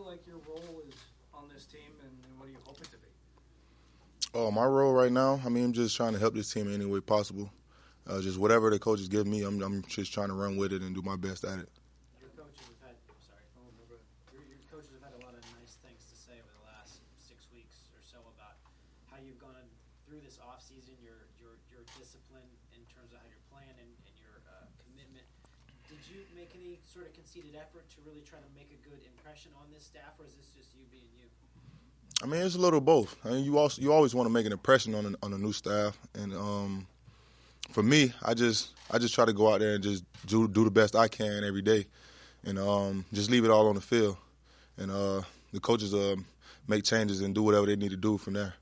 feel like your role is on this team, and what do you hope it to be? Oh, my role right now, I mean, I'm just trying to help this team in any way possible. Just whatever the coaches give me, I'm just trying to run with it and do my best at it. Your coaches have had, your coaches have had a lot of nice things to say over the last 6 weeks or so about how you've gone through this off season, your discipline in terms of how you're playing and your commitment. Did you make any sort of conceited effort to really try to make a good impression on this staff, or is this just you being you? I mean, it's a little both. I mean, you always want to make an impression on a new staff, and for me, I just try to go out there and just do the best I can every day, and just leave it all on the field, and the coaches make changes and do whatever they need to do from there.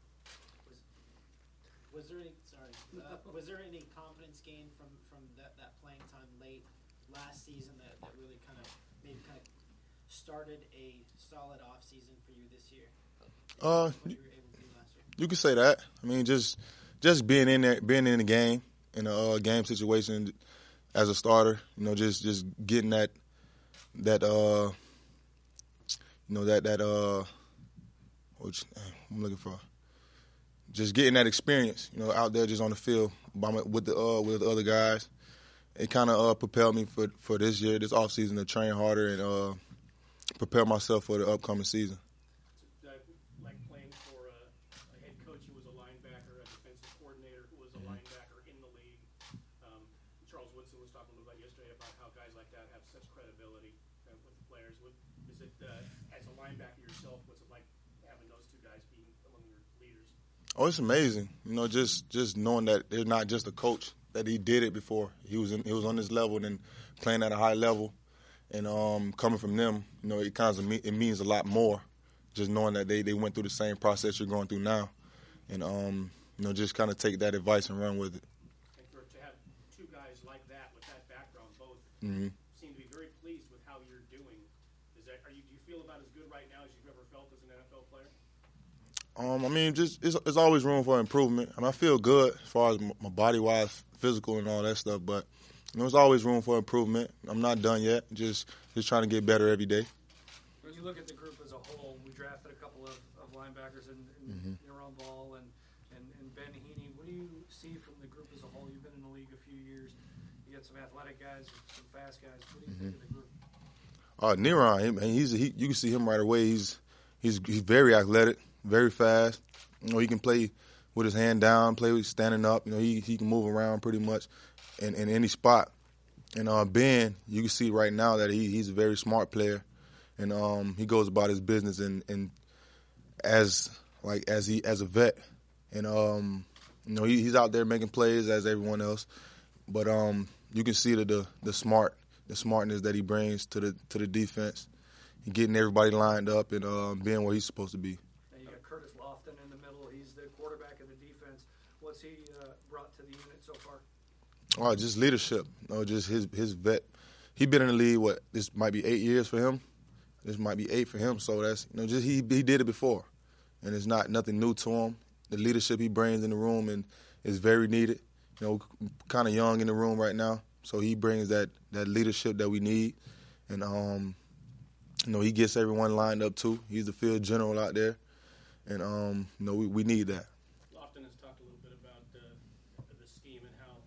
Was there any confidence gained from that playing time late last season that really kind of started a solid off season for you this year? What you were able to do last year? You could say that. I mean, just being in there, being in the game, in a game situation as a starter, just getting that what I'm looking for. Just getting that experience, out there just on the field with the other guys. It kind of propelled me for this year, this offseason, to train harder and prepare myself for the upcoming season. Like playing for a head coach who was a linebacker, a defensive coordinator who was a linebacker in the league. Charles Woodson was talking about yesterday about how guys like that have such credibility with the players. Is it, as a linebacker yourself, what's it like having those two guys being among your leaders? Oh, it's amazing. Just knowing that they're not just a coach, that he did it before. He was on this level and then playing at a high level, and coming from them, it means a lot more. Just knowing that they went through the same process you're going through now, and just kind of take that advice and run with it. And to have two guys like that with that background, both seem to be very pleased with how you're doing. Do you feel about as good right now as you've ever felt as an NFL player? I mean, it's always room for improvement. I mean, I feel good as far as my body-wise, physical, and all that stuff. But there's always room for improvement. I'm not done yet. Just trying to get better every day. When you look at the group as a whole, we drafted a couple of linebackers in Neron Ball and Ben Heaney. What do you see from the group as a whole? You've been in the league a few years. You got some athletic guys, some fast guys. What do you think of the group? Neron, you can see him right away. He's very athletic. Very fast. He can play with his hand down, play with standing up. He can move around pretty much in any spot. And Ben, you can see right now that he's a very smart player, and he goes about his business and as a vet. And he's out there making plays as everyone else. But you can see the smartness that he brings to the defense, and getting everybody lined up and being where he's supposed to be. Curtis Lofton in the middle. He's the quarterback of the defense. What's he brought to the unit so far? Oh, just leadership. Just his vet. He's been in the league, this might be 8 years for him. This might be 8 for him. So that's, just he did it before. And it's nothing new to him. The leadership he brings in the room and is very needed. Kind of young in the room right now. So he brings that leadership that we need. And, he gets everyone lined up too. He's the field general out there. And, we need that. Lofton has talked a little bit about the scheme and how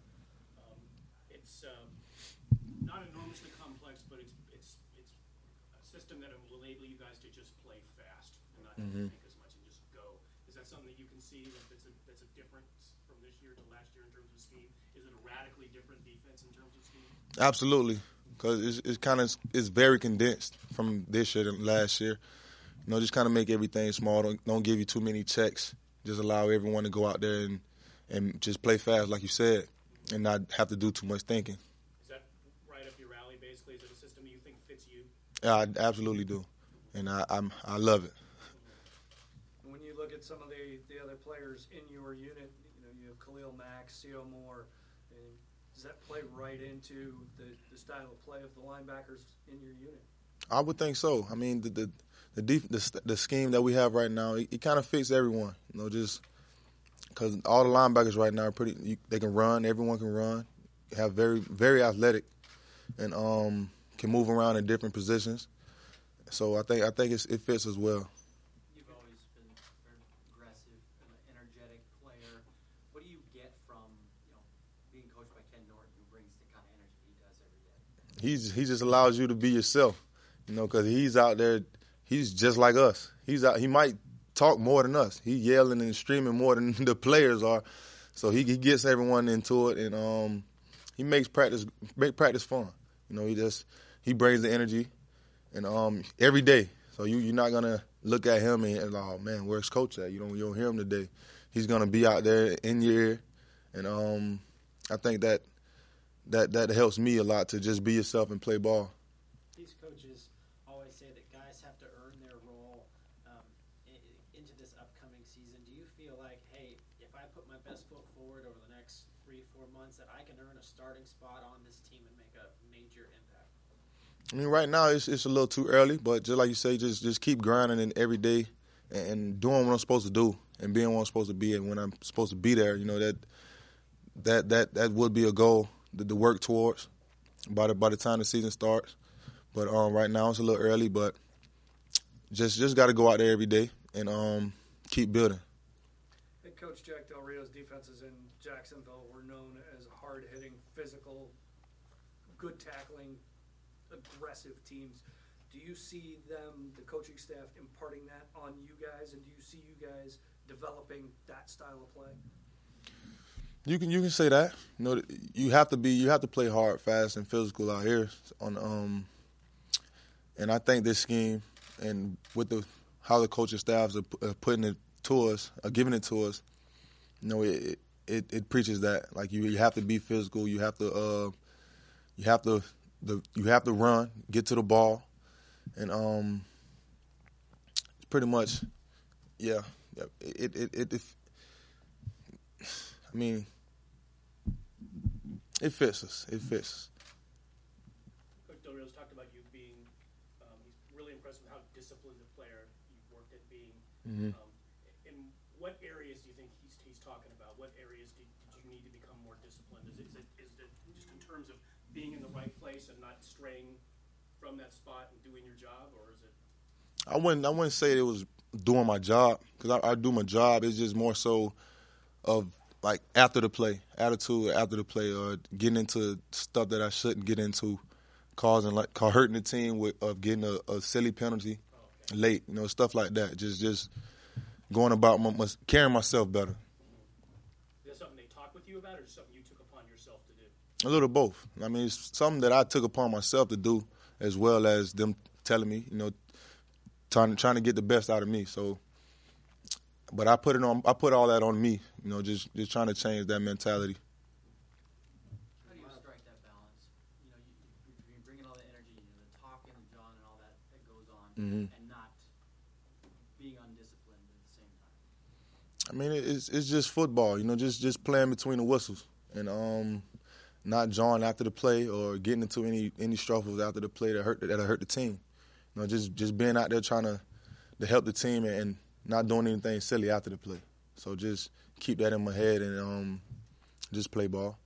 it's not enormously complex, but it's a system that will enable you guys to just play fast and not think as much and just go. Is that something that you can see that's a difference from this year to last year in terms of scheme? Is it a radically different defense in terms of scheme? Absolutely, because it's very condensed from this year to last year. Just kind of make everything small. Don't give you too many checks. Just allow everyone to go out there and just play fast, like you said, and not have to do too much thinking. Is that right up your alley, basically? Is it a system you think fits you? Yeah, I absolutely do, and I love it. When you look at some of the other players in your unit, you have Khalil Mack, C.O. Moore. Does that play right into the style of play of the linebackers in your unit? I would think so. I mean, the scheme that we have right now, it kind of fits everyone. Just because all the linebackers right now are they can run. Everyone can run. Have very, very athletic, and can move around in different positions. So I think it fits as well. You've always been very aggressive and an energetic player. What do you get from being coached by Ken Norton, who brings the kind of energy he does every day? He just allows you to be yourself, because he's out there. He's just like us. He's out. He might talk more than us. He yelling and screaming more than the players are. So he gets everyone into it, and he makes practice fun. He brings the energy, and every day. So you're not gonna look at him and oh man, where's coach at? You don't hear him today. He's gonna be out there in your ear, and I think that helps me a lot to just be yourself and play ball. These coaches always say that guys have to earn their role into this upcoming season. Do you feel like, hey, if I put my best foot forward over the next 3-4 months, that I can earn a starting spot on this team and make a major impact? I mean, right now it's a little too early, but just like you say, just keep grinding in every day and doing what I'm supposed to do and being what I'm supposed to be, and when I'm supposed to be there, that would be a goal to work towards by the time the season starts. But right now it's a little early, but just got to go out there every day and keep building. Head coach Jack Del Rio's defenses in Jacksonville were known as hard-hitting, physical, good tackling, aggressive teams. Do you see them, the coaching staff, imparting that on you guys, and do you see you guys developing that style of play? You can say that. You have to play hard, fast, and physical out here on and I think this scheme and with how the coaching staffs are putting it to us, giving it to us, it preaches that. Like you have to be physical. You have to run, get to the ball, and pretty much, yeah. I mean, it fits us. It fits us. Coach Del Rio's talked about you being, he's really impressed with how disciplined a player you've worked at being. Mm-hmm. In what areas do you think he's talking about? What areas did you need to become more disciplined? Is it just in terms of being in the right place and not straying from that spot and doing your job, or is it? I wouldn't say it was doing my job, because I do my job. It's just more so of like after the play, attitude after the play, or getting into stuff that I shouldn't get into, hurting the team of getting a silly penalty late, stuff like that. Just going about carrying myself better. Is that something they talk with you about, or something you took upon yourself to do? A little both. I mean, it's something that I took upon myself to do, as well as them telling me, trying to get the best out of me. So, but I put all that on me, just trying to change that mentality. How do you strike that balance? You're bringing all the energy, the talking, the John, and all that goes on, Mm-hmm. and not being undisciplined at the same time. I mean, it's just football, just playing between the whistles and not jawing after the play or getting into any struggles after the play that hurt the team. Just being out there trying to help the team and not doing anything silly after the play. So just keep that in my head and just play ball.